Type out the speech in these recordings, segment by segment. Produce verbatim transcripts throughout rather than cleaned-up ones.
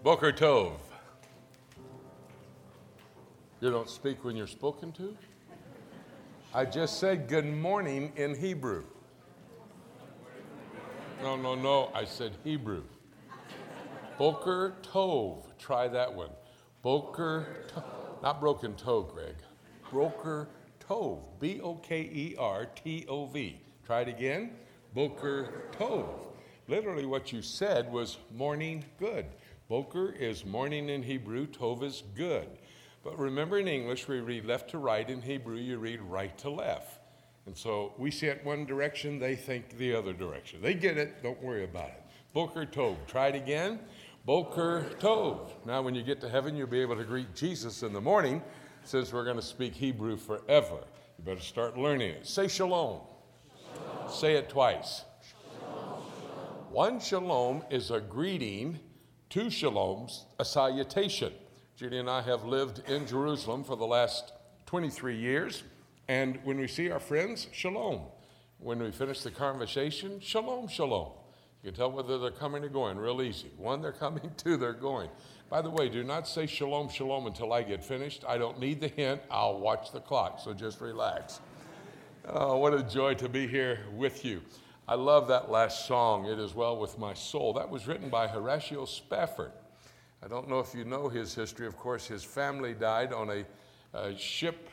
Boker Tov. You don't speak when you're spoken to? I just said good morning in Hebrew. No, no, no, I said Hebrew. Boker Tov. Try that one. Boker Tov. Not broken toe, Greg. Boker Tov. B O K E R T O V. Try it again. Boker Tov. Literally what you said was morning good. Boker is morning in Hebrew. Tov is good. But remember, in English, we read left to right. In Hebrew, you read right to left. And so we see it one direction, they think the other direction. They get it, don't worry about it. Boker Tov. Try it again. Boker Tov. Now, when you get to heaven, you'll be able to greet Jesus in the morning, since we're going to speak Hebrew forever. You better start learning it. Say shalom. Shalom. Say it twice. Shalom, shalom. One shalom is a greeting. Two shaloms, a salutation. Judy and I have lived in Jerusalem for the last twenty-three years, and when we see our friends, shalom. When we finish the conversation, shalom, shalom. You can tell whether they're coming or going real easy. One, they're coming. Two, they're going. By the way, do not say shalom, shalom until I get finished. I don't need the hint. I'll watch the clock, so just relax. Oh, what a joy to be here with you. I love that last song, It Is Well With My Soul. That was written by Horatio Spafford. I don't know if you know his history. Of course, his family died on a, a ship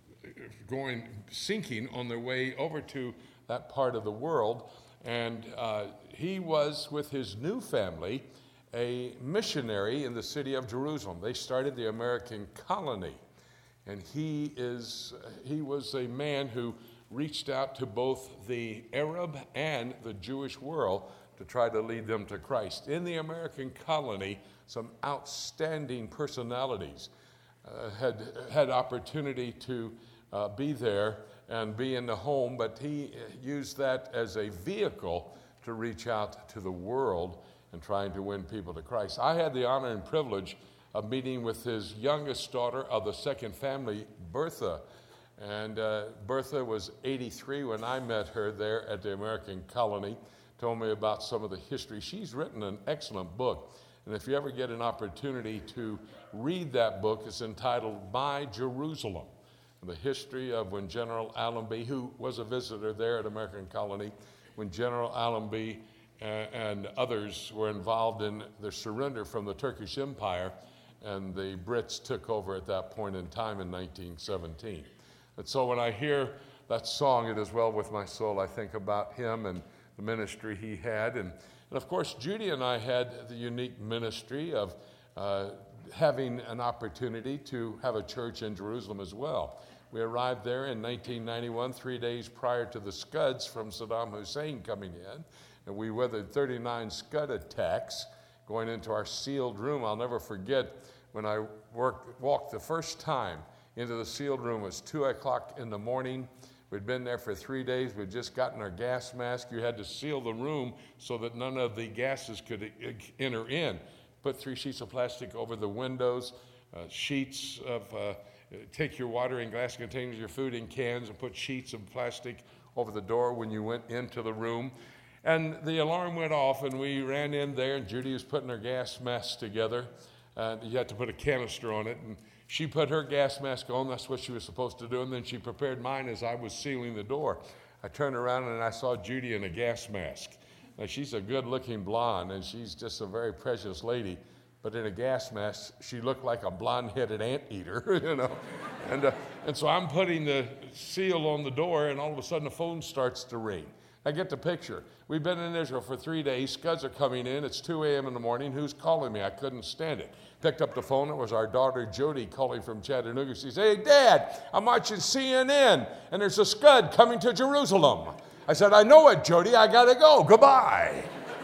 going sinking on their way over to that part of the world. And uh, he was, with his new family, a missionary in the city of Jerusalem. They started the American colony. And he is he was a man who reached out to both the Arab and the Jewish world to try to lead them to Christ. In the American colony, some outstanding personalities uh, had had opportunity to uh, be there and be in the home, but he used that as a vehicle to reach out to the world and trying to win people to Christ. I had the honor and privilege of meeting with his youngest daughter of the second family, Bertha. And uh, Bertha was eighty-three when I met her there at the American colony, told me about some of the history. She's written an excellent book. And if you ever get an opportunity to read that book, it's entitled My Jerusalem, the history of when General Allenby, who was a visitor there at American Colony, when General Allenby uh, and others were involved in the surrender from the Turkish Empire, and the Brits took over at that point in time in nineteen seventeen. And so when I hear that song, It Is Well With My Soul, I think about him and the ministry he had. And, and of course, Judy and I had the unique ministry of uh, having an opportunity to have a church in Jerusalem as well. We arrived there in nineteen ninety-one, three days prior to the Scuds from Saddam Hussein coming in. And we weathered thirty-nine Scud attacks going into our sealed room. I'll never forget when I worked, walked the first time into the sealed room. It was two o'clock in the morning. We'd been there for three days. We'd just gotten our gas mask. You had to seal the room so that none of the gases could enter in. Put three sheets of plastic over the windows, uh, sheets of, uh, take your water in glass containers, your food in cans, and put sheets of plastic over the door when you went into the room. And the alarm went off, and we ran in there, and Judy was putting her gas mask together. And you had to put a canister on it. And she put her gas mask on. That's what she was supposed to do. And then she prepared mine as I was sealing the door. I turned around, and I saw Judy in a gas mask. Now, she's a good-looking blonde, and she's just a very precious lady. But in a gas mask, she looked like a blonde-headed anteater, you know. And, uh, and so I'm putting the seal on the door, and all of a sudden the phone starts to ring. I get the picture. We've been in Israel for three days. Scuds are coming in. It's two a.m. in the morning. Who's calling me? I couldn't stand it. Picked up the phone. It was our daughter, Jody, calling from Chattanooga. She said, "Hey, Dad, I'm watching C N N, and there's a Scud coming to Jerusalem." I said, "I know it, Jody. I got to go. Goodbye."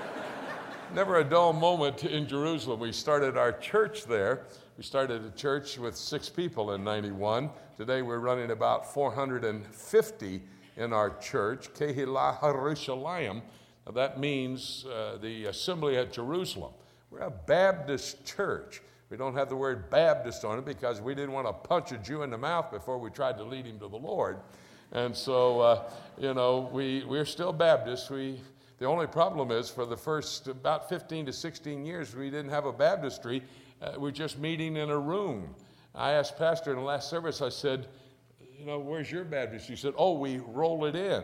Never a dull moment in Jerusalem. We started our church there. We started a church with six people in ninety-one. Today we're running about four hundred fifty in our church, Kehilah Harushalayim. Now that means uh, the assembly at Jerusalem. We're a Baptist church. We don't have the word Baptist on it because we didn't want to punch a Jew in the mouth before we tried to lead him to the Lord. And so, uh, you know, we, we're still Baptists. We The only problem is for the first about fifteen to sixteen years, we didn't have a baptistry. Uh, we're just meeting in a room. I asked Pastor in the last service, I said, you know, where's your baptistry? He said, oh, we roll it in.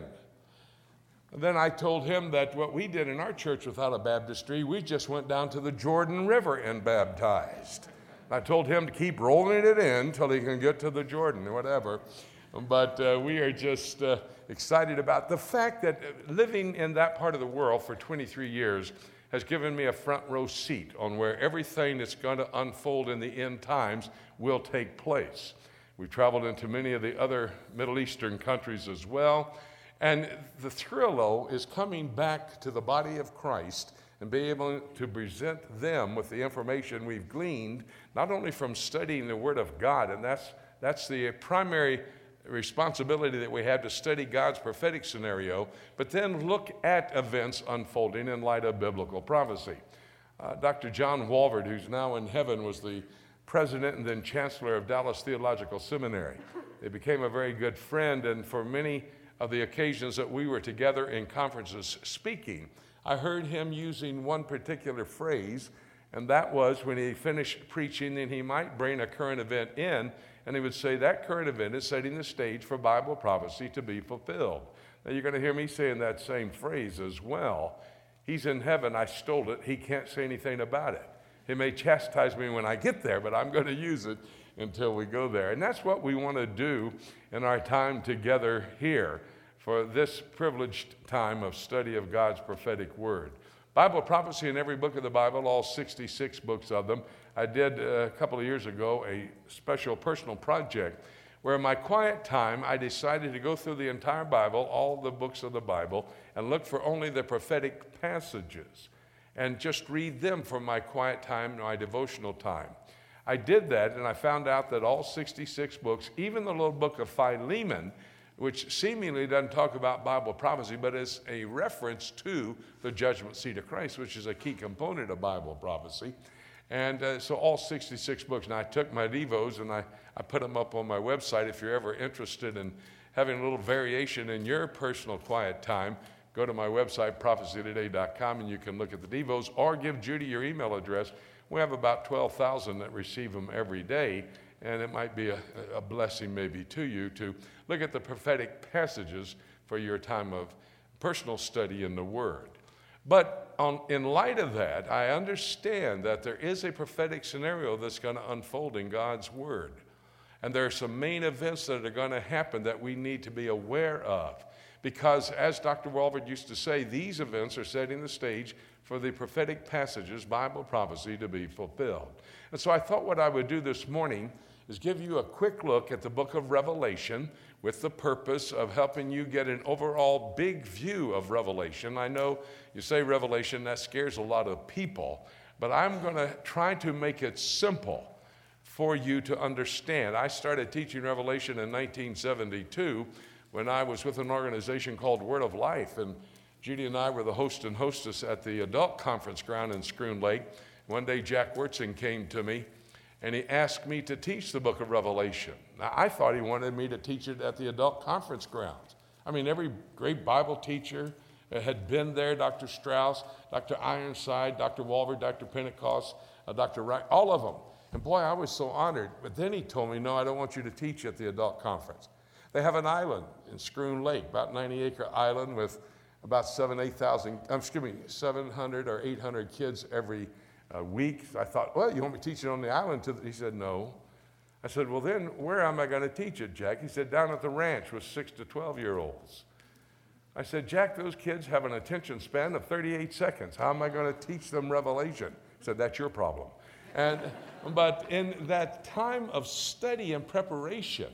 And then I told him that what we did in our church without a baptistry, we just went down to the Jordan River and baptized. I told him to keep rolling it in till he can get to the Jordan or whatever. But uh, we are just uh, excited about the fact that living in that part of the world for twenty-three years has given me a front row seat on where everything that's going to unfold in the end times will take place. We've traveled into many of the other Middle Eastern countries as well. And the thrill, though, is coming back to the body of Christ and be able to present them with the information we've gleaned, not only from studying the Word of God, and that's, that's the primary responsibility that we have, to study God's prophetic scenario, but then look at events unfolding in light of biblical prophecy. Uh, Doctor John Walvoord, who's now in heaven, was the president and then chancellor of Dallas Theological Seminary. They became a very good friend, and for many of the occasions that we were together in conferences speaking, I heard him using one particular phrase, and that was when he finished preaching, then he might bring a current event in, and he would say that current event is setting the stage for Bible prophecy to be fulfilled. Now you're going to hear me saying that same phrase as well. He's in heaven, I stole it, he can't say anything about it. He may chastise me when I get there, but I'm going to use it until we go there. And that's what we want to do in our time together here for this privileged time of study of God's prophetic word. Bible prophecy in every book of the Bible, all sixty-six books of them. I did uh, a couple of years ago a special personal project where in my quiet time I decided to go through the entire Bible, all the books of the Bible, and look for only the prophetic passages and just read them for my quiet time, my devotional time. I did that, and I found out that all sixty-six books, even the little book of Philemon, which seemingly doesn't talk about Bible prophecy, but is a reference to the judgment seat of Christ, which is a key component of Bible prophecy. And uh, so all sixty-six books. And I took my Devos and I, I put them up on my website. If you're ever interested in having a little variation in your personal quiet time, go to my website, prophecy today dot com, and you can look at the Devos or give Judy your email address. We have about twelve thousand that receive them every day, and it might be a, a blessing maybe to you to look at the prophetic passages for your time of personal study in the Word. But on, in light of that, I understand that there is a prophetic scenario that's going to unfold in God's Word. And there are some main events that are going to happen that we need to be aware of. Because as Doctor Walvoord used to say, these events are setting the stage for the prophetic passages, Bible prophecy, to be fulfilled. And so I thought what I would do this morning is give you a quick look at the book of Revelation with the purpose of helping you get an overall big view of Revelation. I know you say Revelation, that scares a lot of people, but I'm going to try to make it simple for you to understand. I started teaching Revelation in nineteen seventy-two when I was with an organization called Word of Life, and Judy and I were the host and hostess at the adult conference ground in Schroon Lake. One day Jack Wurtzing came to me and he asked me to teach the book of Revelation. Now, I thought he wanted me to teach it at the adult conference grounds. I mean, every great Bible teacher had been there, Doctor Strauss, Doctor Ironside, Doctor Walvoord, Doctor Pentecost, uh, Doctor Wright, all of them. And boy, I was so honored. But then he told me, no, I don't want you to teach at the adult conference. They have an island in Schroon Lake, about ninety acre island with about seven, eight thousand, um, excuse me, seven hundred or eight hundred kids every uh, week. I thought, well, you want me teaching on the island? To the, he said, no. I said, well, then where am I going to teach it, Jack? He said, down at the ranch with six to twelve year olds. I said, Jack, those kids have an attention span of thirty-eight seconds. How am I going to teach them Revelation? He said, that's your problem. And, but in that time of study and preparation,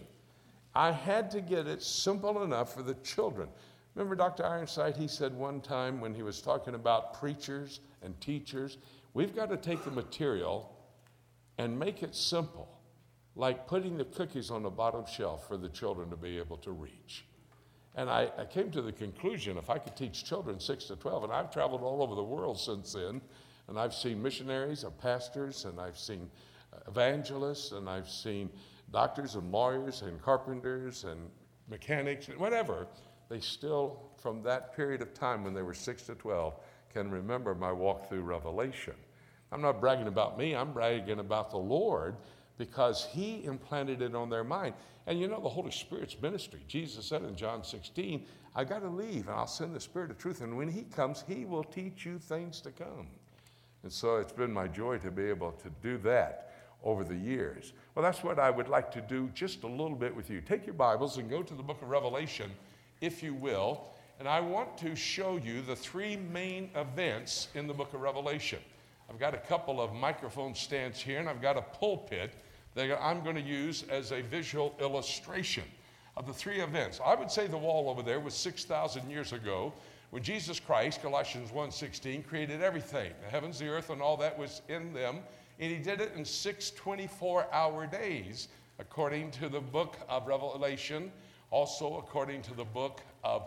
I had to get it simple enough for the children. Remember Doctor Ironside, he said one time when he was talking about preachers and teachers, we've got to take the material and make it simple, like putting the cookies on the bottom shelf for the children to be able to reach. And I, I came to the conclusion, if I could teach children six to twelve, and I've traveled all over the world since then, and I've seen missionaries and pastors, and I've seen evangelists, and I've seen doctors and lawyers and carpenters and mechanics and whatever, they still, from that period of time when they were six to twelve, can remember my walk through Revelation. I'm not bragging about me, I'm bragging about the Lord, because he implanted it on their mind. And you know, the Holy Spirit's ministry. Jesus said in John sixteen, I got to leave and I'll send the Spirit of truth. And when he comes, he will teach you things to come. And so it's been my joy to be able to do that over the years. Well, that's what I would like to do just a little bit with you. Take your Bibles and go to the book of Revelation, if you will. And I want to show you the three main events in the book of Revelation. I've got a couple of microphone stands here, and I've got a pulpit that I'm going to use as a visual illustration of the three events. I would say the wall over there was six thousand years ago when Jesus Christ, Colossians one sixteen, created everything. The heavens, the earth, and all that was in them. And he did it in six twenty-four hour days, according to the book of Revelation, also according to the book of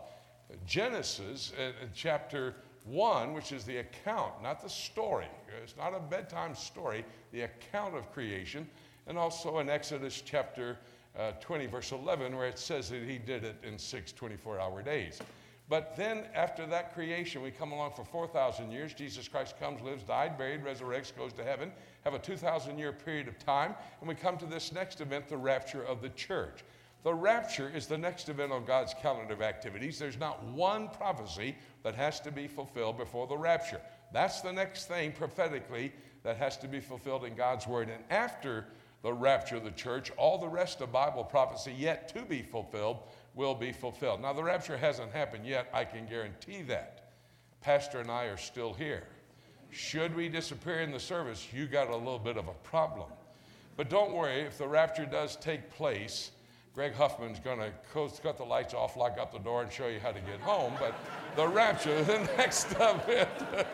Genesis, uh, chapter one, which is the account, not the story. It's not a bedtime story, the account of creation. And also in Exodus chapter uh, twenty, verse eleven, where it says that he did it in six twenty-four hour days. But then after that creation, we come along for four thousand years. Jesus Christ comes, lives, died, buried, resurrects, goes to heaven, have a two thousand year period of time, and we come to this next event, the rapture of the church. The rapture is the next event on God's calendar of activities. There's not one prophecy that has to be fulfilled before the rapture. That's the next thing prophetically that has to be fulfilled in God's word. And after the rapture of the church, all the rest of Bible prophecy yet to be fulfilled will be fulfilled. Now, the rapture hasn't happened yet, I can guarantee that. Pastor and I are still here. Should we disappear in the service, you got a little bit of a problem. But don't worry, if the rapture does take place, Greg Huffman's going to cut the lights off, lock up the door, and show you how to get home. But the rapture, the next event,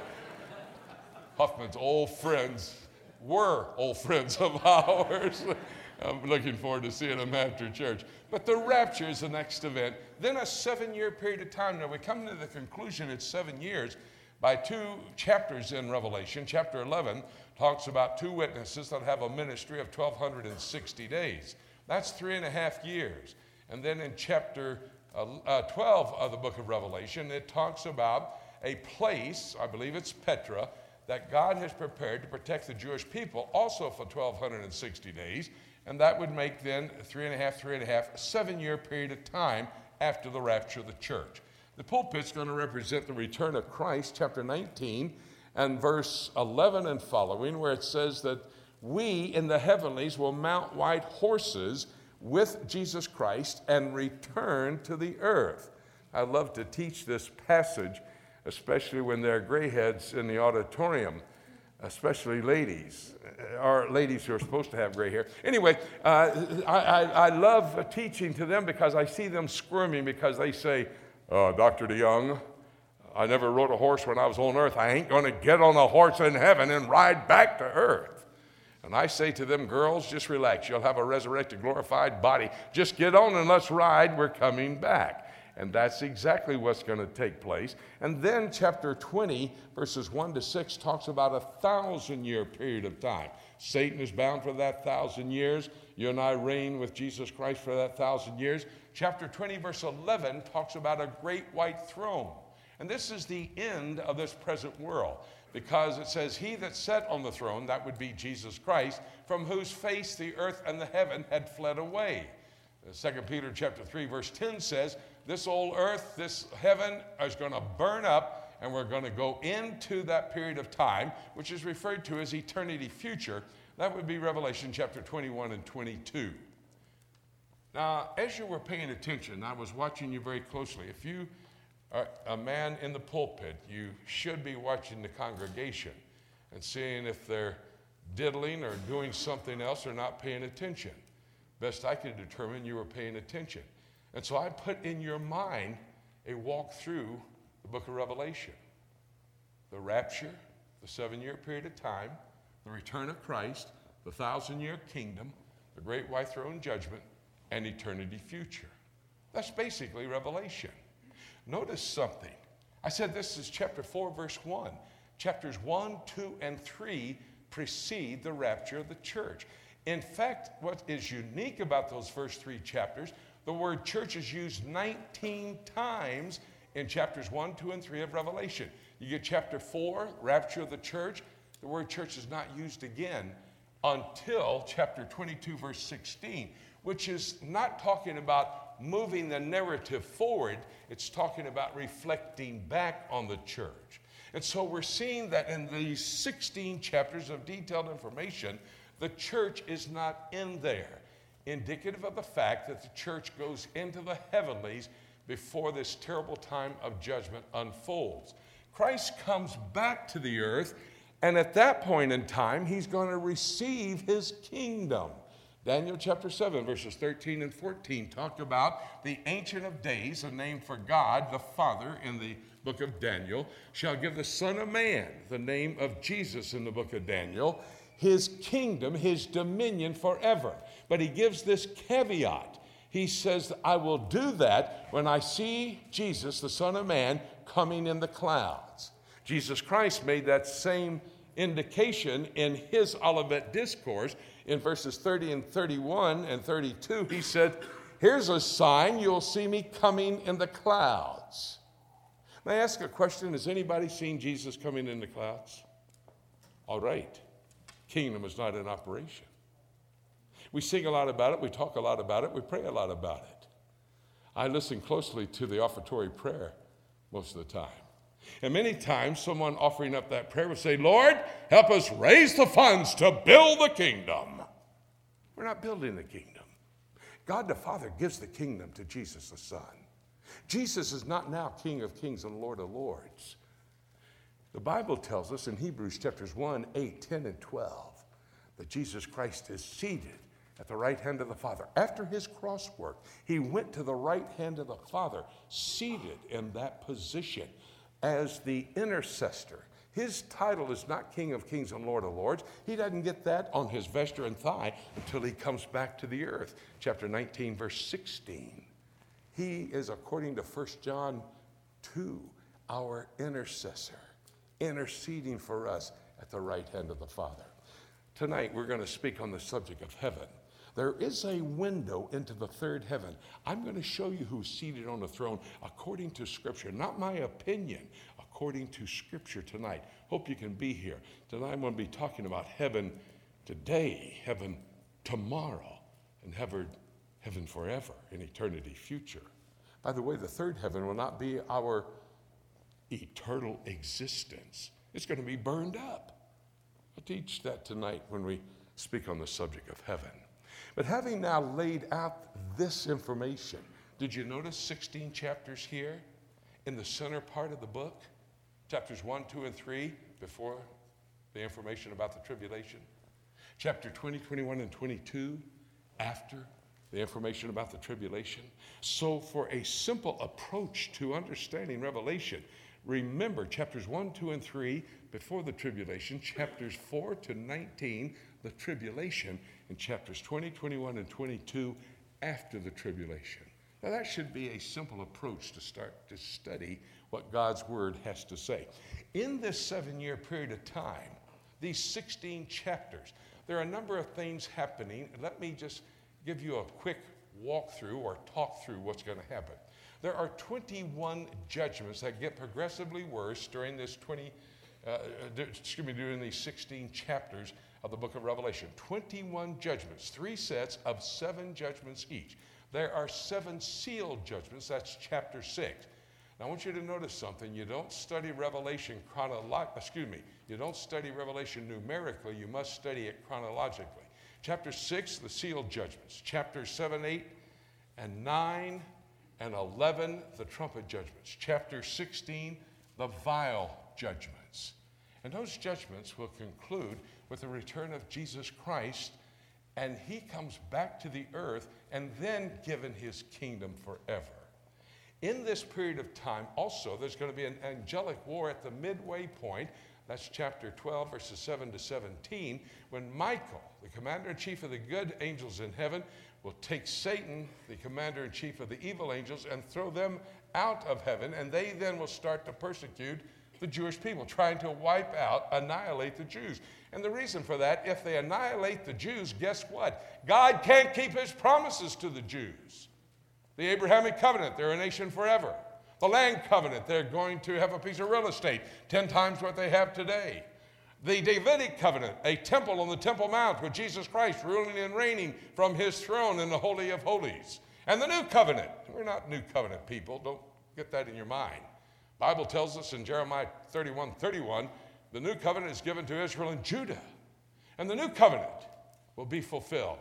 Huffman's old friends were old friends of ours. I'm looking forward to seeing them after church. But the rapture is the next event. Then a seven-year period of time. Now, we come to the conclusion it's seven years by two chapters in Revelation. Chapter eleven talks about two witnesses that have a ministry of twelve sixty days. That's three and a half years. And then in chapter uh, twelve of the book of Revelation, it talks about a place, I believe it's Petra, that God has prepared to protect the Jewish people also for twelve sixty days. And that would make then three and a half, three and a half, seven-year period of time after the rapture of the church. The pulpit's going to represent the return of Christ, chapter nineteen, and verse eleven and following, where it says that we in the heavenlies will mount white horses with Jesus Christ and return to the earth. I love to teach this passage, especially when there are gray heads in the auditorium, especially ladies, or ladies who are supposed to have gray hair. Anyway, uh, I, I, I love teaching to them because I see them squirming because they say, uh, Doctor DeYoung, I never rode a horse when I was on earth. I ain't going to get on a horse in heaven and ride back to earth. And I say to them, girls, just relax. You'll have a resurrected, glorified body. Just get on and let's ride. We're coming back. And that's exactly what's going to take place. And then chapter twenty, verses one to six, talks about a thousand-year period of time. Satan is bound for that thousand years. You and I reign with Jesus Christ for that thousand years. Chapter twenty, verse eleven, talks about a great white throne. And this is the end of this present world, because it says, he that sat on the throne, that would be Jesus Christ, from whose face the earth and the heaven had fled away. Second Peter chapter three, verse ten says, this old earth, this heaven is going to burn up, and we're going to go into that period of time, which is referred to as eternity future. That would be Revelation chapter twenty-one and twenty-two. Now, as you were paying attention, I was watching you very closely. If you are a man in the pulpit, you should be watching the congregation and seeing if they're diddling or doing something else or not paying attention. Best I could determine, you were paying attention. And so I put in your mind a walk through the book of Revelation. The rapture, the seven-year period of time, the return of Christ, the thousand-year kingdom, the great white throne judgment, and eternity future. That's basically Revelation. Notice something. I said this is chapter four, verse one. Chapters one, two, and three precede the rapture of the church. In fact, what is unique about those first three chapters, The word church is used nineteen times in chapters one, two, and three of Revelation. You get chapter four, rapture of the church. The word church is not used again until chapter twenty-two, verse sixteen, which is not talking about moving the narrative forward. It's talking about reflecting back on the church. And so we're seeing that in these sixteen chapters of detailed information, the church is not in there, indicative of the fact that the church goes into the heavenlies before this terrible time of judgment unfolds. Christ comes back to the earth, and at that point in time, he's going to receive his kingdom. Daniel chapter seven, verses thirteen and fourteen talk about the Ancient of Days, a name for God, the Father, in the book of Daniel, shall give the Son of Man, the name of Jesus in the book of Daniel, his kingdom, his dominion forever. But he gives this caveat. He says, I will do that when I see Jesus, the Son of Man, coming in the clouds. Jesus Christ made that same indication in his Olivet Discourse in verses thirty and thirty-one and thirty-two. He said, here's a sign, you'll see me coming in the clouds. May I ask a question? Has anybody seen Jesus coming in the clouds? All right. Kingdom is not in operation. We sing a lot about it. We talk a lot about it. We pray a lot about it. I listen closely to the offertory prayer most of the time. And many times someone offering up that prayer will say, Lord, help us raise the funds to build the kingdom. We're not building the kingdom. God the Father gives the kingdom to Jesus the Son. Jesus is not now King of Kings and Lord of Lords. The Bible tells us in Hebrews chapters one, eight, ten, and twelve that Jesus Christ is seated at the right hand of the Father. After his cross work, he went to the right hand of the Father, seated in that position as the intercessor. His title is not King of Kings and Lord of Lords. He doesn't get that on his vesture and thigh until he comes back to the earth. Chapter nineteen, verse sixteen. He is, according to First John two, our intercessor, interceding for us at the right hand of the Father. Tonight, we're going to speak on the subject of heaven. There is a window into the third heaven. I'm going to show you who's seated on the throne according to Scripture, not my opinion, according to Scripture tonight. Hope you can be here. Tonight, I'm going to be talking about heaven today, heaven tomorrow, and heaven, heaven forever, in eternity future. By the way, the third heaven will not be our eternal existence. It's going to be burned up. I'll teach that tonight when we speak on the subject of heaven. But having now laid out this information, did you notice sixteen chapters here in the center part of the book? Chapters one, two, and three before the information about the tribulation. Chapter twenty, twenty-one, and twenty-two after the information about the tribulation. So for a simple approach to understanding Revelation, remember chapters one, two, and three before the tribulation, chapters four to nineteen, the tribulation, and chapters twenty, twenty-one, and twenty-two after the tribulation. Now that should be a simple approach to start to study what God's Word has to say. In this seven-year period of time, these sixteen chapters, there are a number of things happening. Let me just give you a quick walkthrough or talk through what's going to happen. There are twenty-one judgments that get progressively worse during this twenty, uh, excuse me, during these sixteen chapters of the book of Revelation. twenty-one judgments, three sets of seven judgments each. There are seven sealed judgments. That's chapter six. Now I want you to notice something. You don't study Revelation chronologically. Excuse me. You don't study Revelation numerically. You must study it chronologically. Chapter six, the sealed judgments. Chapters seven, eight, and nine. And eleven, the trumpet judgments. Chapter sixteen, the vial judgments. And those judgments will conclude with the return of Jesus Christ, and he comes back to the earth and then given his kingdom forever. In this period of time, also, there's going to be an angelic war at the midway point. That's chapter twelve, verses seven to seventeen, when Michael, the commander-in-chief of the good angels in heaven, will take Satan, the commander-in-chief of the evil angels, and throw them out of heaven, and they then will start to persecute the Jewish people, trying to wipe out, annihilate the Jews. And the reason for that, if they annihilate the Jews, guess what? God can't keep his promises to the Jews. The Abrahamic covenant, they're a nation forever. The land covenant, they're going to have a piece of real estate, ten times what they have today. The Davidic covenant, a temple on the Temple Mount with Jesus Christ ruling and reigning from his throne in the Holy of Holies. And the new covenant, we're not new covenant people, don't get that in your mind. The Bible tells us in Jeremiah thirty-one thirty-one, the new covenant is given to Israel and Judah. And the new covenant will be fulfilled.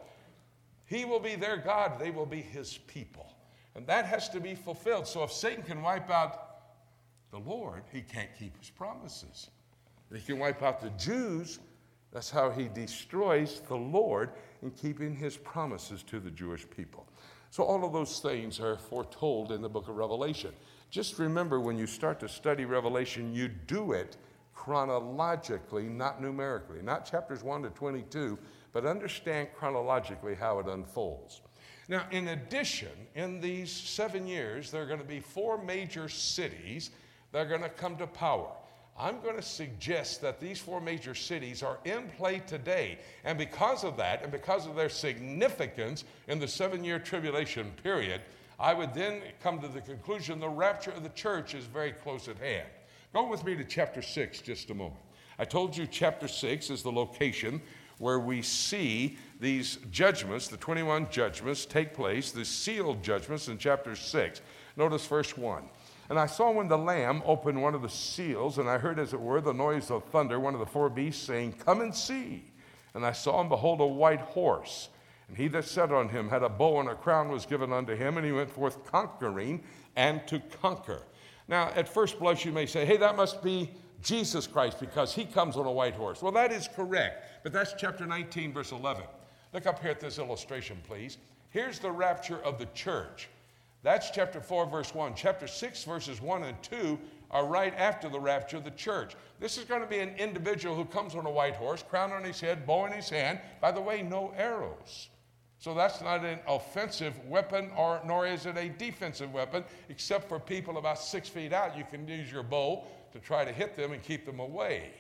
He will be their God, they will be his people. And that has to be fulfilled. So if Satan can wipe out the Lord, he can't keep his promises. If he can wipe out the Jews, that's how he destroys the Lord in keeping his promises to the Jewish people. So all of those things are foretold in the book of Revelation. Just remember, when you start to study Revelation, you do it chronologically, not numerically. Not chapters one to twenty-two, but understand chronologically how it unfolds. Now, in addition, in these seven years, there are going to be four major cities that are going to come to power. I'm going to suggest that these four major cities are in play today. And because of that, and because of their significance in the seven-year tribulation period, I would then come to the conclusion the rapture of the church is very close at hand. Go with me to chapter six just a moment. I told you chapter six is the location where we see these judgments, the twenty-one judgments, take place, the sealed judgments in chapter six. Notice verse one. And I saw when the Lamb opened one of the seals, and I heard, as it were, the noise of thunder, one of the four beasts saying, "Come and see." And I saw and behold a white horse. And he that sat on him had a bow, and a crown was given unto him, and he went forth conquering and to conquer. Now, at first blush, you may say, hey, that must be Jesus Christ because he comes on a white horse. Well, that is correct, but that's chapter nineteen, verse eleven. Look up here at this illustration, please. Here's the rapture of the church. That's chapter four, verse one. Chapter six, verses one and two are right after the rapture of the church. This is going to be an individual who comes on a white horse, crown on his head, bow in his hand. By the way, no arrows. So that's not an offensive weapon, or nor is it a defensive weapon, except for people about six feet out. You can use your bow to try to hit them and keep them away.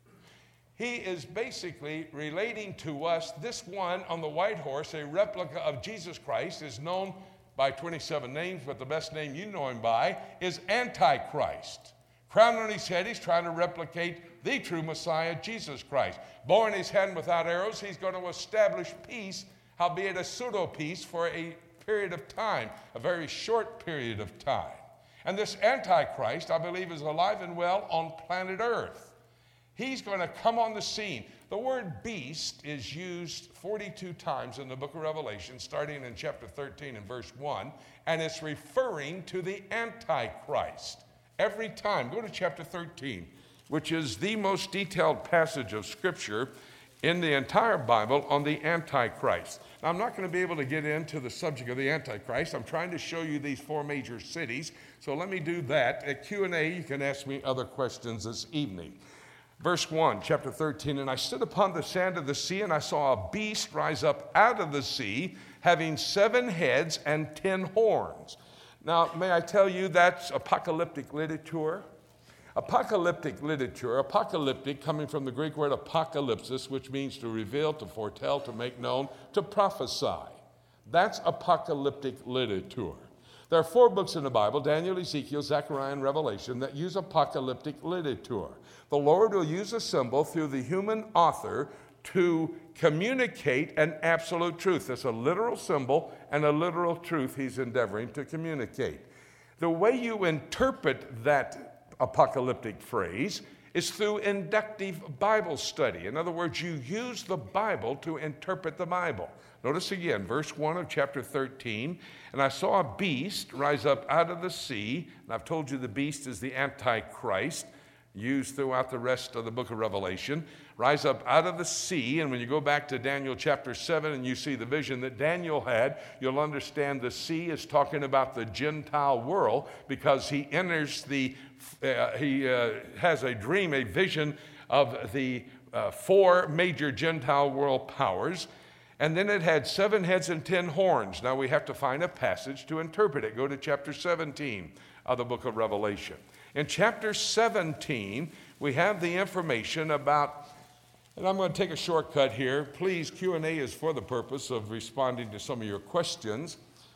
He is basically relating to us, this one on the white horse, a replica of Jesus Christ, is known by twenty-seven names, but the best name you know him by is Antichrist. Crown on his head, he's trying to replicate the true Messiah, Jesus Christ. Bow in his hand without arrows, he's going to establish peace, howbeit a pseudo-peace for a period of time, a very short period of time. And this Antichrist, I believe, is alive and well on planet Earth. He's going to come on the scene. The word beast is used forty-two times in the book of Revelation, starting in chapter thirteen and verse one, and it's referring to the Antichrist. Every time. Go to chapter thirteen, which is the most detailed passage of Scripture in the entire Bible on the Antichrist. Now, I'm not going to be able to get into the subject of the Antichrist. I'm trying to show you these four major cities, so let me do that. At Q and A, you can ask me other questions this evening. Verse one, chapter thirteen, and I stood upon the sand of the sea, and I saw a beast rise up out of the sea, having seven heads and ten horns. Now, may I tell you, that's apocalyptic literature. Apocalyptic literature, apocalyptic coming from the Greek word apocalypsis, which means to reveal, to foretell, to make known, to prophesy. That's apocalyptic literature. There are four books in the Bible, Daniel, Ezekiel, Zechariah, and Revelation, that use apocalyptic literature. The Lord will use a symbol through the human author to communicate an absolute truth. It's a literal symbol and a literal truth he's endeavoring to communicate. The way you interpret that apocalyptic phrase is through inductive Bible study. In other words, you use the Bible to interpret the Bible. Notice again, verse one of chapter thirteen, and I saw a beast rise up out of the sea, and I've told you the beast is the Antichrist, used throughout the rest of the book of Revelation, rise up out of the sea. And when you go back to Daniel chapter seven and you see the vision that Daniel had, you'll understand the sea is talking about the Gentile world, because he enters the, uh, he uh, has a dream, a vision of the uh, four major Gentile world powers. And then it had seven heads and ten horns. Now we have to find a passage to interpret it. Go to chapter seventeen of the book of Revelation. In chapter seventeen, we have the information about, and I'm going to take a shortcut here. Please, Q and A is for the purpose of responding to some of your questions.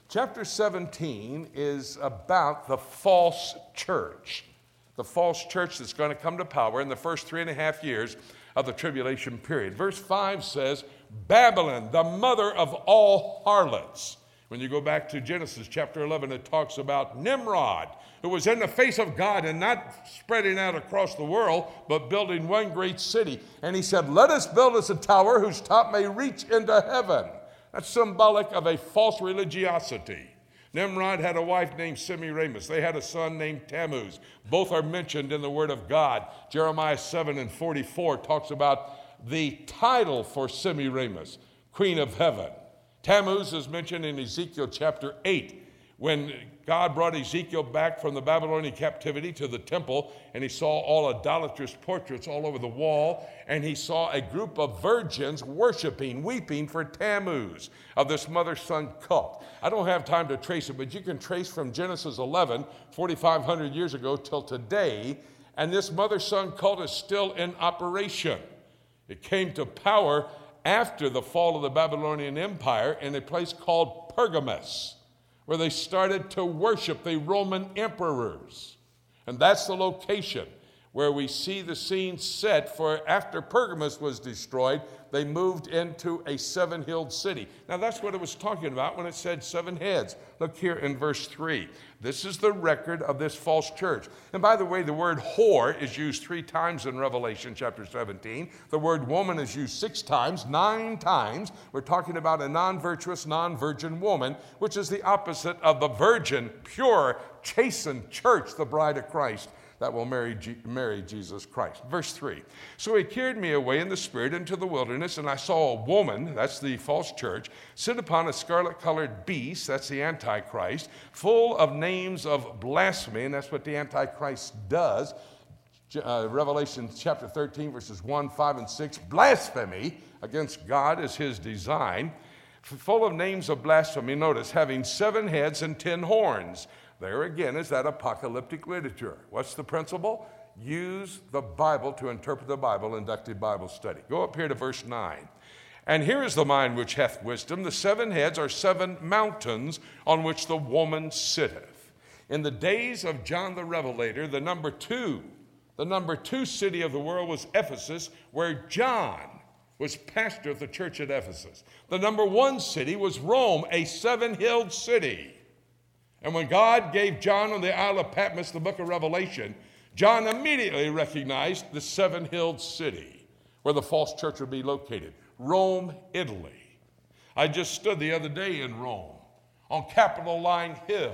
Chapter seventeen is about the false church, the false church that's going to come to power in the first three and a half years of the tribulation period. Verse five says, Babylon, the mother of all harlots. When you go back to Genesis chapter eleven, it talks about Nimrod, who was in the face of God and not spreading out across the world, but building one great city. And he said, let us build us a tower whose top may reach into heaven. That's symbolic of a false religiosity. Nimrod had a wife named Semiramis. They had a son named Tammuz. Both are mentioned in the Word of God. Jeremiah seven and forty-four talks about the title for Semiramis, Queen of Heaven. Tammuz is mentioned in Ezekiel chapter eight, when God brought Ezekiel back from the Babylonian captivity to the temple, and he saw all idolatrous portraits all over the wall, and he saw a group of virgins worshiping, weeping for Tammuz, of this mother-son cult. I don't have time to trace it, but you can trace from Genesis eleven, forty-five hundred years ago, till today, and this mother-son cult is still in operation. It came to power after the fall of the Babylonian Empire in a place called Pergamus, where they started to worship the Roman emperors. And that's the location where we see the scene set for after Pergamus was destroyed, they moved into a seven-hilled city. Now that's what it was talking about when it said seven heads. Look here in verse three. This is the record of this false church. And by the way, the word whore is used three times in Revelation chapter seventeen. The word woman is used six times, nine times. We're talking about a non-virtuous, non-virgin woman, which is the opposite of the virgin, pure, chastened church, the bride of Christ, that will marry, G- marry Jesus Christ. Verse three. So he carried me away in the spirit into the wilderness, and I saw a woman, that's the false church, sit upon a scarlet-colored beast, that's the Antichrist, full of names of blasphemy, and that's what the Antichrist does. Uh, Revelation chapter thirteen, verses one, five, and six, blasphemy against God is his design. Full of names of blasphemy, notice, having seven heads and ten horns. There again is that apocalyptic literature. What's the principle? Use the Bible to interpret the Bible, inductive Bible study. Go up here to verse nine. And here is the mind which hath wisdom. The seven heads are seven mountains on which the woman sitteth. In the days of John the Revelator, the number two, the number two city of the world was Ephesus, where John was pastor of the church at Ephesus. The number one city was Rome, a seven-hilled city. And when God gave John on the Isle of Patmos the book of Revelation, John immediately recognized the seven-hilled city where the false church would be located, Rome, Italy. I just stood the other day in Rome on Capitoline Hill,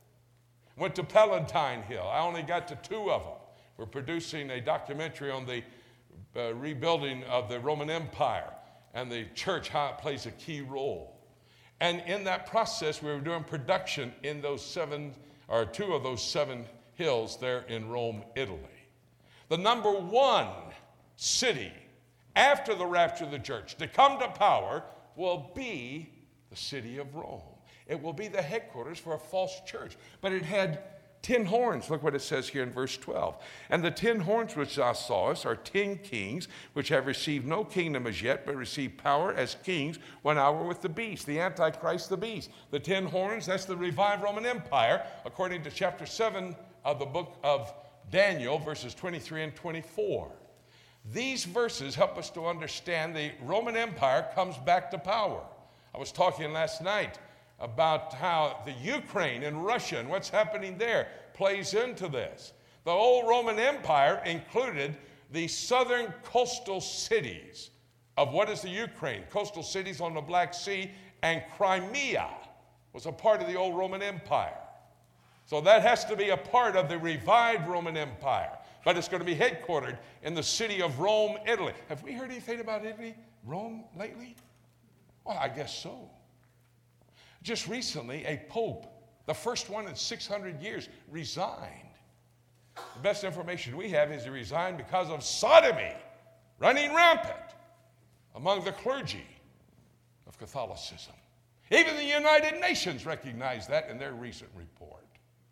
went to Palatine Hill. I only got to two of them. We're producing a documentary on the uh, rebuilding of the Roman Empire, and the church, how it plays a key role. And in that process, we were doing production in those seven, or two of those seven hills there in Rome, Italy. The number one city after the rapture of the church to come to power will be the city of Rome. It will be the headquarters for a false church. But it had ten horns. Look what it says here in verse twelve. And the ten horns which thou sawest are ten kings, which have received no kingdom as yet, but received power as kings one hour with the beast, the Antichrist, the beast. The ten horns, that's the revived Roman Empire, according to chapter seven of the book of Daniel, verses twenty-three and twenty-four. These verses help us to understand the Roman Empire comes back to power. I was talking last night about how the Ukraine and Russia and what's happening there plays into this. The old Roman Empire included the southern coastal cities of what is the Ukraine, coastal cities on the Black Sea, and Crimea was a part of the old Roman Empire. So that has to be a part of the revived Roman Empire, but it's going to be headquartered in the city of Rome, Italy. Have we heard anything about Italy, Rome lately? Well, I guess so. Just recently, a pope, the first one in six hundred years, resigned. The best information we have is he resigned because of sodomy running rampant among the clergy of Catholicism. Even the United Nations recognized that in their recent report.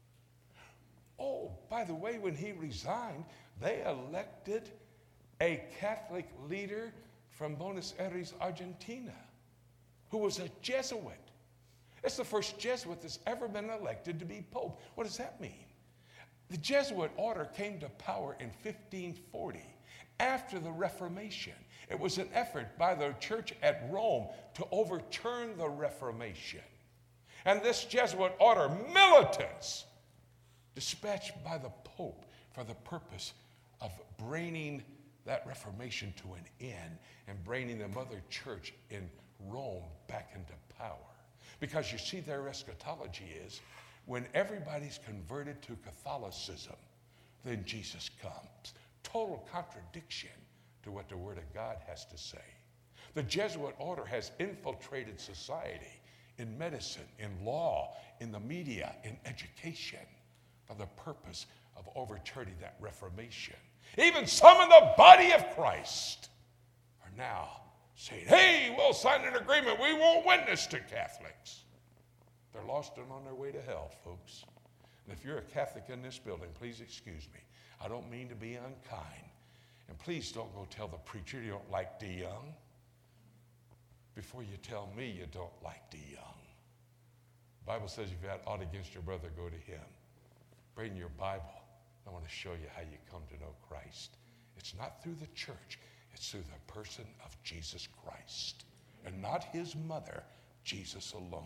Oh, by the way, when he resigned, they elected a Catholic leader from Buenos Aires, Argentina, who was a Jesuit. It's the first Jesuit that's ever been elected to be pope. What does that mean? The Jesuit order came to power in fifteen forty, after the Reformation. It was an effort by the church at Rome to overturn the Reformation. And this Jesuit order, militants, dispatched by the Pope for the purpose of bringing that Reformation to an end and bringing the mother church in Rome back into power. Because you see, their eschatology is, when everybody's converted to Catholicism, then Jesus comes. Total contradiction to what the Word of God has to say. The Jesuit order has infiltrated society in medicine, in law, in the media, in education, for the purpose of overturning that Reformation. Even some in the body of Christ are now saying, hey, we'll sign an agreement. We won't witness to Catholics. They're lost and on their way to hell, folks. And if you're a Catholic in this building, please excuse me. I don't mean to be unkind. And please don't go tell the preacher you don't like DeYoung before you tell me you don't like DeYoung. The Bible says if you have aught against your brother, go to him. Bring your Bible. I want to show you how you come to know Christ. It's not through the church. It's through the person of Jesus Christ. And not his mother, Jesus alone.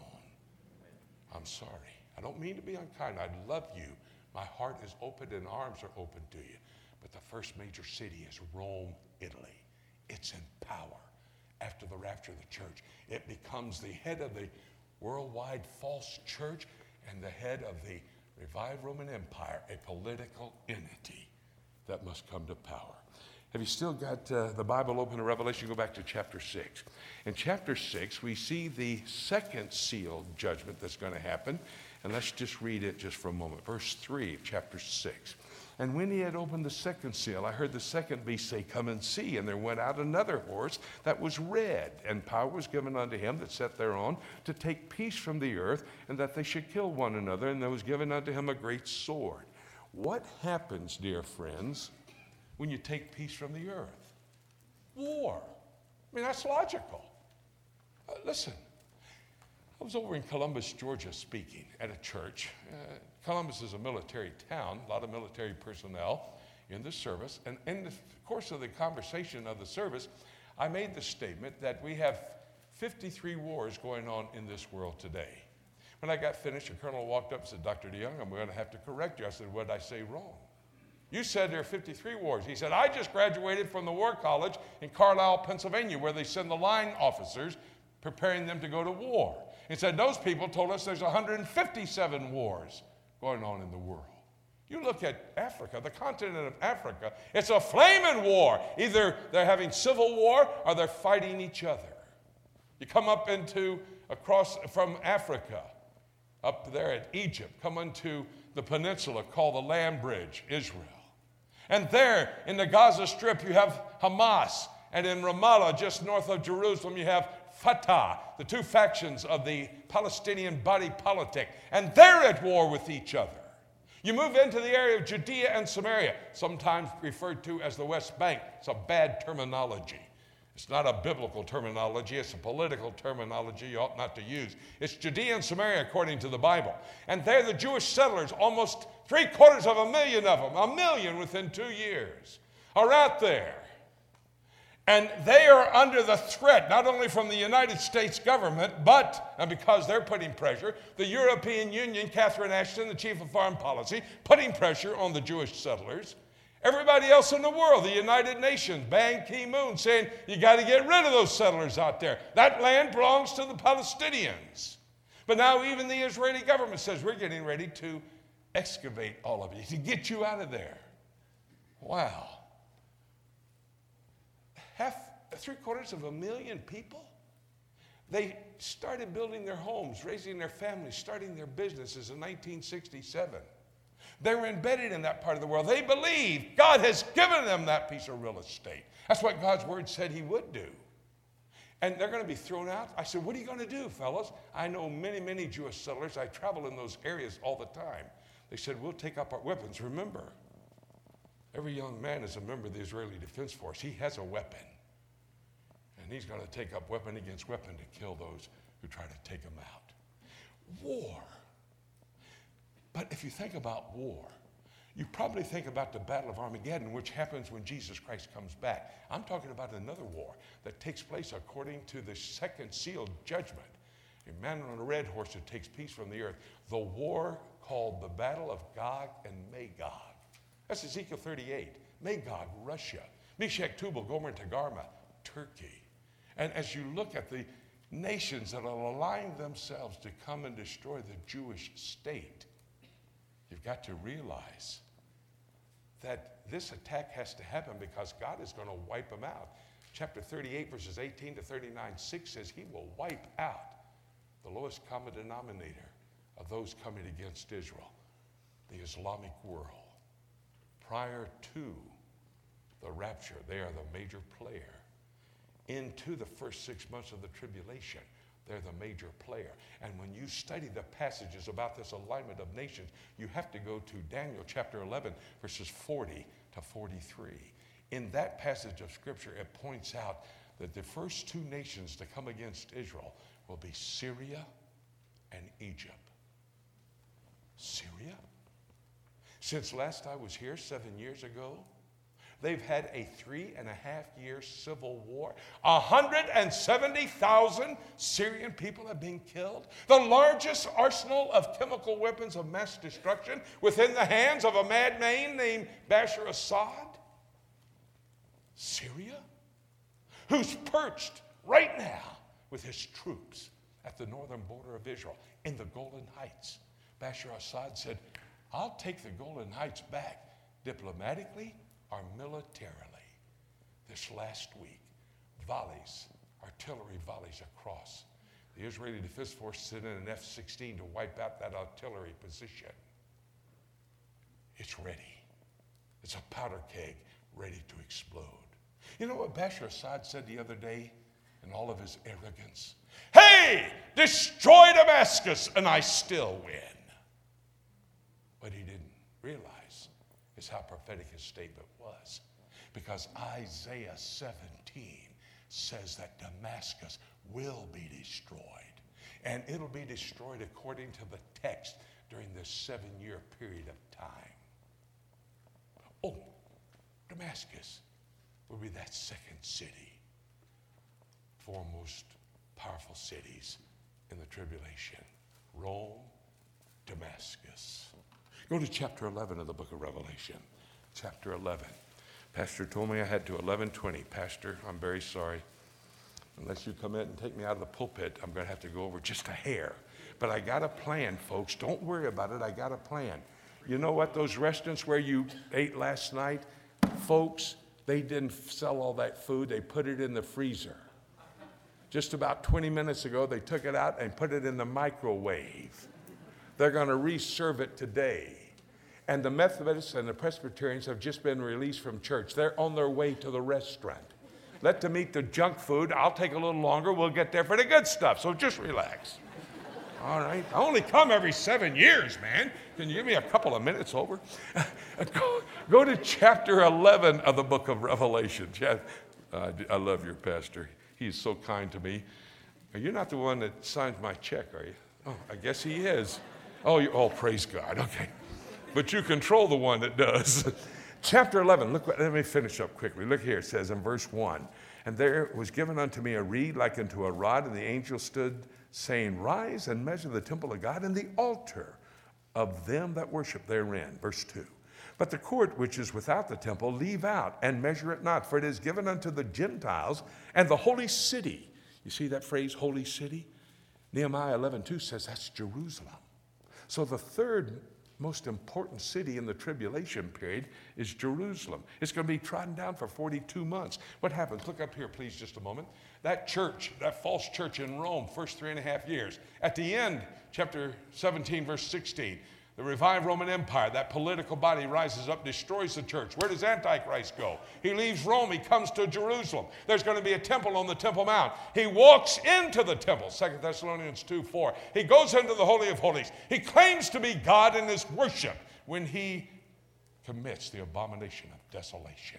I'm sorry. I don't mean to be unkind. I love you. My heart is open and arms are open to you. But the first major city is Rome, Italy. It's in power. After the rapture of the church, it becomes the head of the worldwide false church and the head of the revived Roman Empire, a political entity that must come to power. Have you still got uh, the Bible open to Revelation? Go back to chapter six. In chapter six, we see the second seal judgment that's going to happen. And let's just read it just for a moment. Verse three of chapter six. And when he had opened the second seal, I heard the second beast say, come and see. And there went out another horse that was red, and power was given unto him that sat thereon to take peace from the earth, and that they should kill one another. And there was given unto him a great sword. What happens, dear friends, when you take peace from the earth? War. I mean, that's logical. Uh, listen, I was over in Columbus, Georgia, speaking at a church. Uh, Columbus is a military town, a lot of military personnel in the service. And in the course of the conversation of the service, I made the statement that we have fifty-three wars going on in this world today. When I got finished, a colonel walked up and said, Doctor DeYoung, I'm going to have to correct you. I said, what did I say wrong? You said there are fifty-three wars. He said, I just graduated from the War College in Carlisle, Pennsylvania, where they send the line officers preparing them to go to war. He said, those people told us there's one hundred fifty-seven wars going on in the world. You look at Africa, the continent of Africa, it's a flaming war. Either they're having civil war or they're fighting each other. You come up into, across from Africa, up there at Egypt, come into the peninsula called the Land Bridge, Israel. And there in the Gaza Strip, you have Hamas. And in Ramallah, just north of Jerusalem, you have Fatah, the two factions of the Palestinian body politic. And they're at war with each other. You move into the area of Judea and Samaria, sometimes referred to as the West Bank. It's a bad terminology. It's not a biblical terminology. It's a political terminology you ought not to use. It's Judea and Samaria according to the Bible. And there the Jewish settlers, almost three quarters of a million of them, a million within two years, are out there. And they are under the threat, not only from the United States government, but, and because they're putting pressure, the European Union, Catherine Ashton, the chief of foreign policy, putting pressure on the Jewish settlers. Everybody else in the world, the United Nations, Ban Ki-moon, saying, you got to get rid of those settlers out there. That land belongs to the Palestinians. But now even the Israeli government says, we're getting ready to excavate all of you, to get you out of there. Wow. Half, three quarters of a million people? They started building their homes, raising their families, starting their businesses in nineteen sixty-seven. They were embedded in that part of the world. They believe God has given them that piece of real estate. That's what God's word said he would do. And they're going to be thrown out. I said, what are you going to do, fellas? I know many, many Jewish settlers. I travel in those areas all the time. They said, we'll take up our weapons. Remember, every young man is a member of the Israeli Defense Force. He has a weapon. And he's going to take up weapon against weapon to kill those who try to take him out. war. But if you think about war, you probably think about the Battle of Armageddon, which happens when Jesus Christ comes back. I'm talking about another war that takes place according to the second sealed judgment. A man on a red horse that takes peace from the earth. The war called the Battle of Gog and Magog. That's Ezekiel thirty-eight. Magog, Russia. Meshech, Tubal, Gomer, and Togarmah, Turkey. And as you look at the nations that will align themselves to come and destroy the Jewish state, you've got to realize that this attack has to happen because God is going to wipe them out. Chapter thirty-eight, verses eighteen to thirty-nine, six says he will wipe out the lowest common denominator of those coming against Israel, the Islamic world. Prior to the rapture, they are the major player. Into the first six months of the tribulation, they're the major player. And when you study the passages about this alignment of nations, you have to go to Daniel chapter eleven, verses forty to forty-three. In that passage of Scripture, it points out that the first two nations to come against Israel will be Syria and Egypt. Syria? Since last I was here seven years ago, they've had a three and a half year civil war. one hundred seventy thousand Syrian people have been killed. The largest arsenal of chemical weapons of mass destruction within the hands of a madman named Bashar Assad. Syria, who's perched right now with his troops at the northern border of Israel in the Golan Heights. Bashar Assad said, I'll take the Golan Heights back diplomatically or militarily. This last week, volleys, artillery volleys across. The Israeli Defense Force sent in an F sixteen to wipe out that artillery position. It's ready. It's a powder keg ready to explode. You know what Bashar Assad said the other day in all of his arrogance? Hey, destroy Damascus and I still win. What he didn't realize is how prophetic his statement was. Because Isaiah seventeen says that Damascus will be destroyed. And it'll be destroyed according to the text during this seven-year period of time. Oh, Damascus will be that second city, foremost powerful cities in the tribulation. Rome, Damascus. Go to chapter eleven of the book of Revelation. Chapter eleven. Pastor told me I had to eleven twenty. Pastor, I'm very sorry. Unless you come in and take me out of the pulpit, I'm going to have to go over just a hair. But I got a plan, folks. Don't worry about it. I got a plan. You know what? Those restaurants where you ate last night, folks, they didn't sell all that food. They put it in the freezer. Just about twenty minutes ago, they took it out and put it in the microwave. They're going to reserve it today. And the Methodists and the Presbyterians have just been released from church. They're on their way to the restaurant. Let them eat the junk food. I'll take a little longer. We'll get there for the good stuff. So just relax. All right. I only come every seven years, man. Can you give me a couple of minutes over? go, go to chapter eleven of the book of Revelation. Uh, I love your pastor. He's so kind to me. You're not the one that signs my check, are you? Oh, I guess he is. Oh, you, oh, praise God. Okay. But you control the one that does. Chapter eleven, look, what, let me finish up quickly. Look here, it says in verse one, and there was given unto me a reed like unto a rod, and the angel stood, saying, rise and measure the temple of God and the altar of them that worship therein. Verse two, but the court which is without the temple leave out, and measure it not, for it is given unto the Gentiles and the holy city. You see that phrase, holy city? Nehemiah eleven two says that's Jerusalem. So the third most important city in the tribulation period is Jerusalem. It's going to be trodden down for forty-two months. What happens? Look up here, please, just a moment. That church, that false church in Rome, first three and a half years. At the end, chapter seventeen, verse sixteen, the revived Roman Empire, that political body rises up, destroys the church. Where does Antichrist go? He leaves Rome. He comes to Jerusalem. There's going to be a temple on the Temple Mount. He walks into the temple, Second Thessalonians two four. He goes into the Holy of Holies. He claims to be God in his worship when he commits the abomination of desolation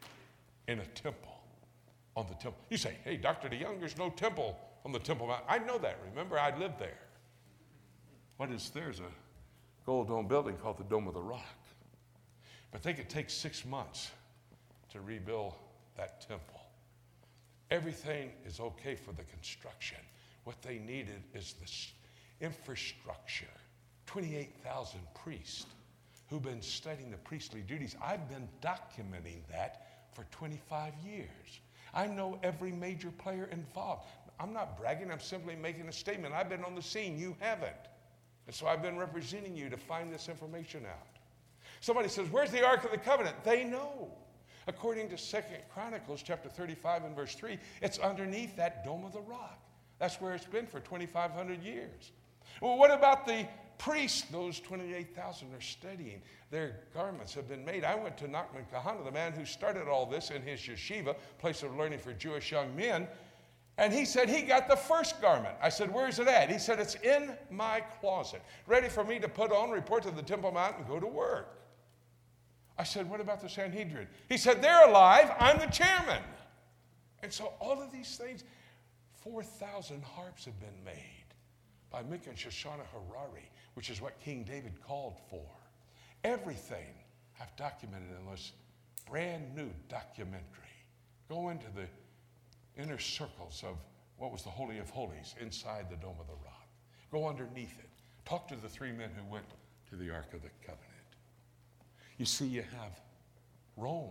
in a temple, on the temple. You say, hey, Doctor DeYoung, there's no temple on the Temple Mount. I know that. Remember, I lived there. What is there's a gold dome building called the Dome of the Rock. But they could take six months to rebuild that temple. Everything is okay for the construction. What they needed is the infrastructure. twenty-eight thousand priests who've been studying the priestly duties. I've been documenting that for twenty-five years. I know every major player involved. I'm not bragging, I'm simply making a statement. I've been on the scene, you haven't. And so I've been representing you to find this information out. Somebody says, where's the Ark of the Covenant? They know. According to Second Chronicles chapter thirty-five and verse three, it's underneath that Dome of the Rock. That's where it's been for twenty-five hundred years. Well, what about the priests? Those twenty-eight thousand are studying. Their garments have been made. I went to Nachman Kahana, the man who started all this in his yeshiva, place of learning for Jewish young men, and he said he got the first garment. I said, where's it at? He said, it's in my closet, ready for me to put on, report to the Temple Mount, and go to work. I said, what about the Sanhedrin? He said, they're alive. I'm the chairman. And so all of these things, four thousand harps have been made by Micah and Shoshana Harari, which is what King David called for. Everything I've documented in this brand new documentary. Go into the inner circles of what was the Holy of Holies inside the Dome of the Rock. Go underneath it. Talk to the three men who went to the Ark of the Covenant. You see, you have Rome,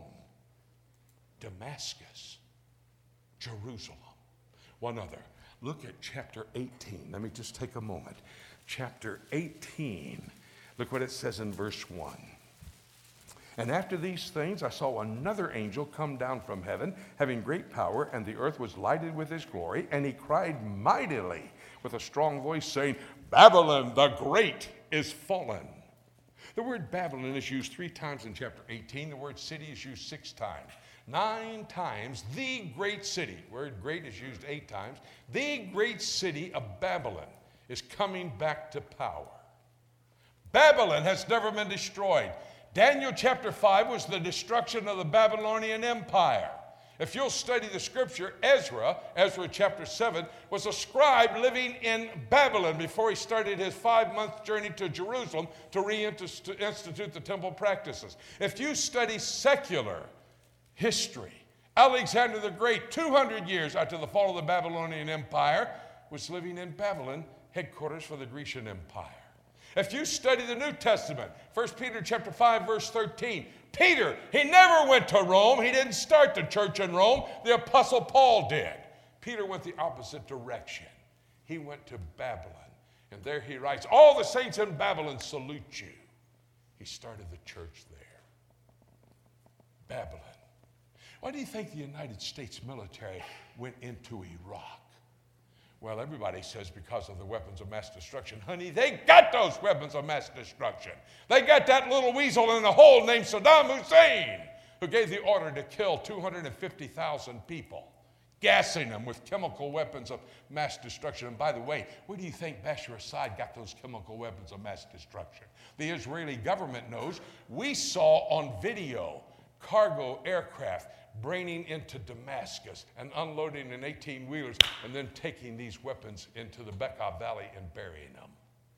Damascus, Jerusalem. One other. Look at chapter eighteen. Let me just take a moment. Chapter eighteen. Look what it says in verse one. And after these things, I saw another angel come down from heaven, having great power, and the earth was lighted with his glory. And he cried mightily with a strong voice, saying, Babylon the Great is fallen. The word Babylon is used three times in chapter eighteen. The word city is used six times. Nine times, the great city. The word great is used eight times. The great city of Babylon is coming back to power. Babylon has never been destroyed. Daniel chapter five was the destruction of the Babylonian Empire. If you'll study the scripture, Ezra, Ezra chapter seven, was a scribe living in Babylon before he started his five-month journey to Jerusalem to reinstitute the temple practices. If you study secular history, Alexander the Great, two hundred years after the fall of the Babylonian Empire, was living in Babylon, headquarters for the Grecian Empire. If you study the New Testament, First Peter chapter five, verse thirteen, Peter, he never went to Rome. He didn't start the church in Rome. The Apostle Paul did. Peter went the opposite direction. He went to Babylon. And there he writes, all the saints in Babylon salute you. He started the church there. Babylon. Why do you think the United States military went into Iraq? Well, everybody says because of the weapons of mass destruction. Honey, they got those weapons of mass destruction. They got that little weasel in a hole named Saddam Hussein, who gave the order to kill two hundred fifty thousand people, gassing them with chemical weapons of mass destruction. And by the way, where do you think Bashar Assad got those chemical weapons of mass destruction? The Israeli government knows. We saw on video cargo aircraft braining into Damascus and unloading in eighteen-wheelers and then taking these weapons into the Bekaa Valley and burying them.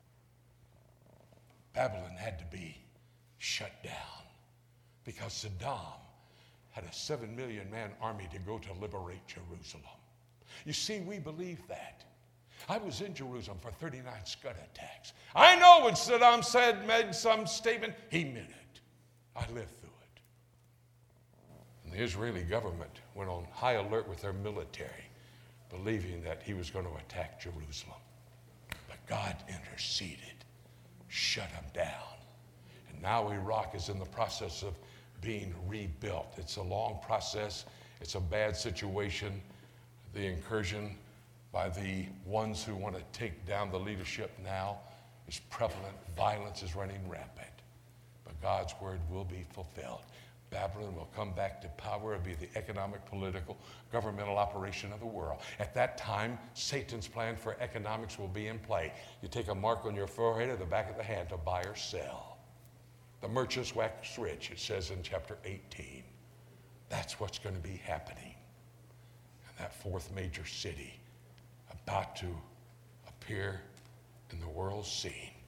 Babylon had to be shut down because Saddam had a seven million man army to go to liberate Jerusalem. You see, we believe that. I was in Jerusalem for thirty-nine Scud attacks. I know when Saddam said, made some statement, he meant it. I lived through it. And the Israeli government went on high alert with their military, believing that he was going to attack Jerusalem. But God interceded, shut him down. And now Iraq is in the process of being rebuilt. It's a long process. It's a bad situation. The incursion by the ones who want to take down the leadership now is prevalent. Violence is running rampant. But God's word will be fulfilled. Babylon will come back to power and be the economic, political, governmental operation of the world. At that time, Satan's plan for economics will be in play. You take a mark on your forehead or the back of the hand to buy or sell. The merchants wax rich, it says in chapter eighteen. That's what's going to be happening. And that fourth major city about to appear in the world's scene.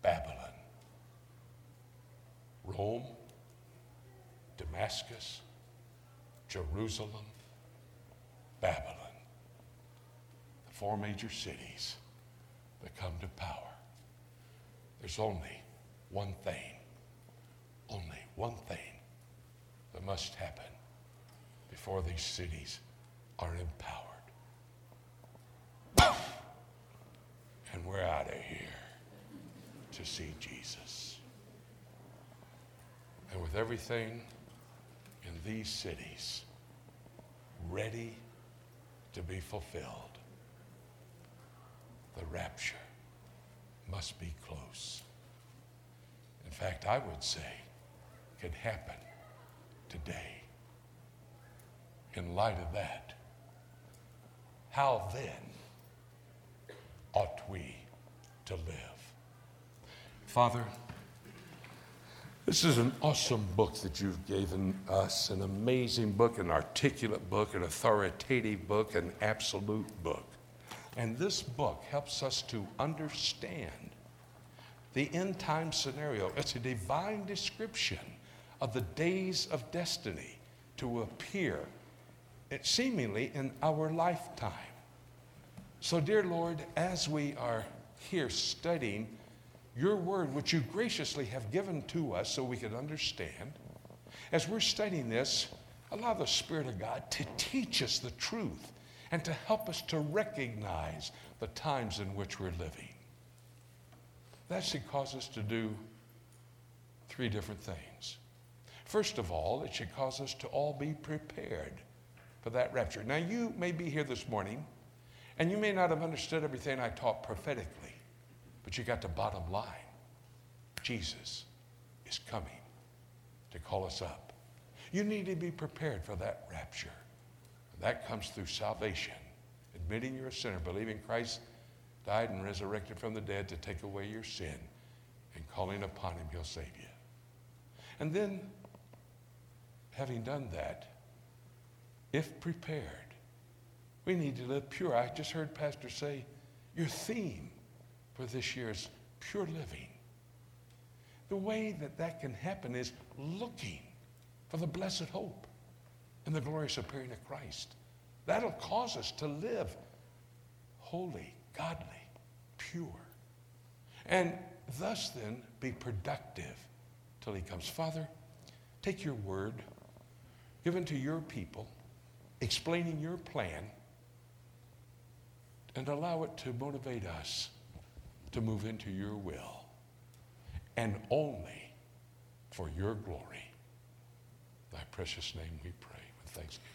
Babylon. Rome, Damascus, Jerusalem, Babylon. The four major cities that come to power. There's only one thing, only one thing that must happen before these cities are empowered. And we're out of here to see Jesus. And with everything in these cities ready to be fulfilled, the rapture must be close. In fact, I would say it could happen today. In light of that, how then ought we to live? Father, this is an awesome book that you've given us, an amazing book, an articulate book, an authoritative book, an absolute book. And this book helps us to understand the end time scenario. It's a divine description of the days of destiny to appear, it seemingly in our lifetime. So, dear Lord, as we are here studying your word, which you graciously have given to us so we can understand, as we're studying this, allow the Spirit of God to teach us the truth and to help us to recognize the times in which we're living. That should cause us to do three different things. First of all, it should cause us to all be prepared for that rapture. Now, you may be here this morning, and you may not have understood everything I taught prophetically, but you got the bottom line. Jesus is coming to call us up. You need to be prepared for that rapture. That comes through salvation, admitting you're a sinner, believing Christ died and resurrected from the dead to take away your sin, and calling upon him, he'll save you. And then, having done that, if prepared, we need to live pure. I just heard Pastor say, your theme for this year is pure living. The way that that can happen is looking for the blessed hope and the glorious appearing of Christ. That'll cause us to live holy, godly, pure, and thus then be productive till he comes. Father, take your word given to your people, explaining your plan, and allow it to motivate us to move into your will, and only for your glory. In thy precious name we pray with thanksgiving.